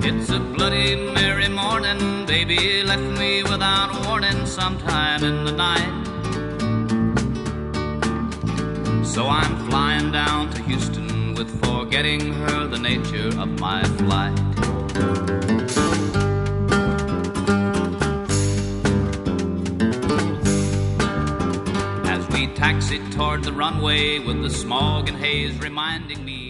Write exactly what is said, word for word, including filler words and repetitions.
It's a bloody merry morning, baby left me without warning sometime in the night. So I'm flying down to Houston with forgetting her the nature of my flight. As we taxied toward the runway with the smog and haze reminding me